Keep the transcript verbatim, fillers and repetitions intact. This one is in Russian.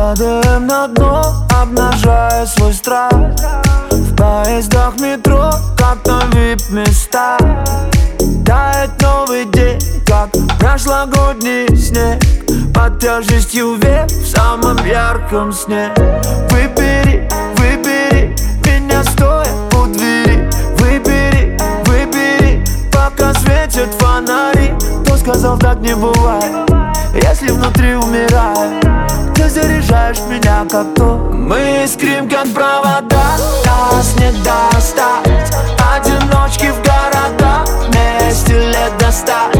Падаем на дно, обнажая свой страх. В поездах метро, как на вип-места. Тает новый день, как прошлогодний снег, под тяжестью век в самом ярком сне. Выбери, выбери меня стоя у двери. Выбери, выбери, пока светят фонари. Кто сказал, так не бывает, если внутри умираю? Ты заряжаешь меня как то. Мы искрим как провода, нас не достать. Одиночки в городах, вместе лет до ста.